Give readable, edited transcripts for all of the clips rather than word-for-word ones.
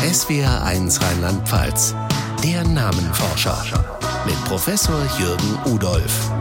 SWR1 Rheinland-Pfalz. Der Namenforscher mit Professor Jürgen Udolph.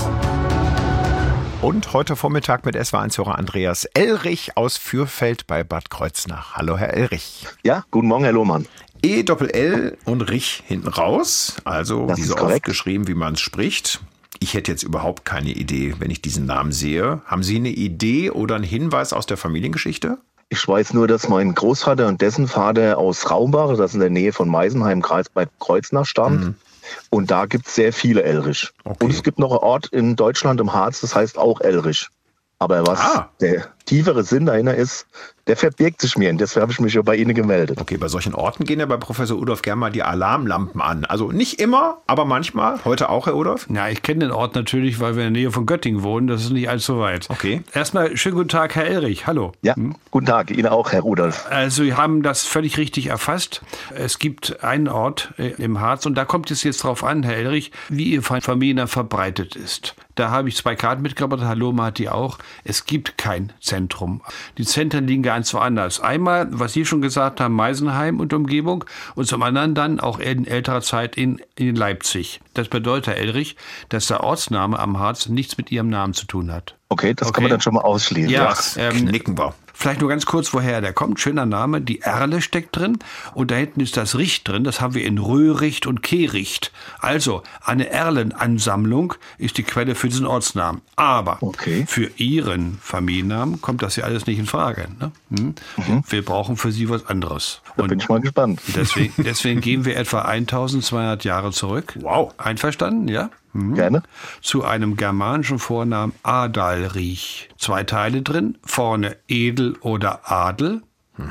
Und heute Vormittag mit SWR1-Hörer Andreas Elrich aus Fürfeld bei Bad Kreuznach. Hallo, Herr Elrich. Ja, guten Morgen, Herr Lohmann. E-Doppel-L und Rich hinten raus, also Das wie ist so korrekt. oft geschrieben, wie man es spricht. Ich hätte jetzt überhaupt keine Idee, wenn ich diesen Namen sehe. Haben Sie eine Idee oder einen Hinweis aus der Familiengeschichte? Ich weiß nur, dass mein Großvater und dessen Vater aus Raumbach, das in der Nähe von Meisenheim, Kreis Bad Kreuznach, stammt. Und da gibt es sehr viele Elrich. Okay. Und es gibt noch einen Ort in Deutschland, im Harz, das heißt auch Elrich. Aber was der tiefere Sinn dahinter ist, der verbirgt sich mir. Und deshalb habe ich mich ja bei Ihnen gemeldet. Okay, bei solchen Orten gehen ja bei Professor Udolph gerne mal die Alarmlampen an. Also nicht immer, aber manchmal. Heute auch, Herr Udolph? Ja, ich kenne den Ort natürlich, weil wir in der Nähe von Göttingen wohnen. Das ist nicht allzu weit. Okay. Erstmal schönen guten Tag, Herr Elrich. Hallo. Ja, guten Tag, Ihnen auch, Herr Rudolph. Also wir haben das völlig richtig erfasst. Es gibt einen Ort im Harz und da kommt es jetzt drauf an, Herr Elrich, wie Ihr Familie verbreitet ist. Da habe ich 2 Karten mitgebracht, Herr Lohmann hat die auch. Es gibt kein Zentrum. Die Zentren liegen ganz woanders. Einmal, was Sie schon gesagt haben, Meisenheim und Umgebung und zum anderen dann auch in älterer Zeit in Leipzig. Das bedeutet, Herr Elrich, dass der Ortsname am Harz nichts mit Ihrem Namen zu tun hat. Okay, das kann man dann schon mal ausschließen. Ja, Knicken wir. Vielleicht nur ganz kurz, woher der kommt. Schöner Name. Die Erle steckt drin und da hinten ist das Richt drin. Das haben wir in Röhricht und Kehricht. Also eine Erlenansammlung ist die Quelle für diesen Ortsnamen. Aber für Ihren Familiennamen kommt das ja alles nicht in Frage. Ne? Wir brauchen für Sie was anderes. Da bin ich mal gespannt. Deswegen gehen wir etwa 1200 Jahre zurück. Wow. Einverstanden, ja? Gerne. Zu einem germanischen Vornamen Adalrich. 2 Teile drin, vorne Edel oder Adel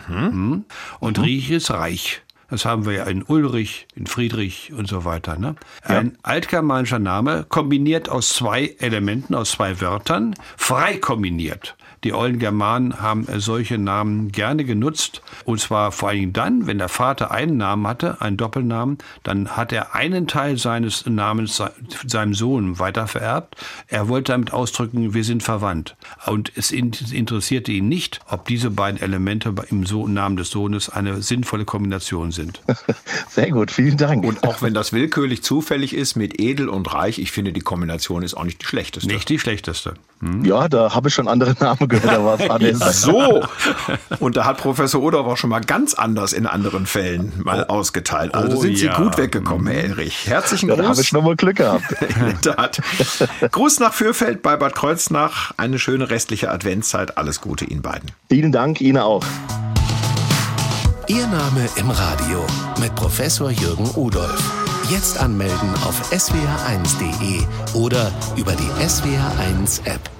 und Rich ist Reich. Das haben wir ja in Ulrich, in Friedrich und so weiter. Ne? Ein altgermanischer Name, kombiniert aus 2 Elementen, aus 2 Wörtern, frei kombiniert. Die ollen Germanen haben solche Namen gerne genutzt. Und zwar vor allem dann, wenn der Vater einen Namen hatte, einen Doppelnamen, dann hat er einen Teil seines Namens seinem Sohn weitervererbt. Er wollte damit ausdrücken, wir sind verwandt. Und es interessierte ihn nicht, ob diese beiden Elemente im Namen des Sohnes eine sinnvolle Kombination sind. Sehr gut, vielen Dank. Und auch wenn das willkürlich zufällig ist mit Edel und Reich, ich finde, die Kombination ist auch nicht die schlechteste. Nicht die schlechteste. Ja, da habe ich schon andere Namen gehört, da war es anders. So, und da hat Professor Udolph auch schon mal ganz anders in anderen Fällen mal ausgeteilt. Also da sind Sie gut weggekommen, Herr Elrich. Herzlichen Gruß. Da habe ich nochmal Glück gehabt. In der Tat. Gruß nach Fürfeld bei Bad Kreuznach. Eine schöne restliche Adventszeit. Alles Gute Ihnen beiden. Vielen Dank, Ihnen auch. Ihr Name im Radio mit Professor Jürgen Udolph. Jetzt anmelden auf swr1.de oder über die SWR1 App.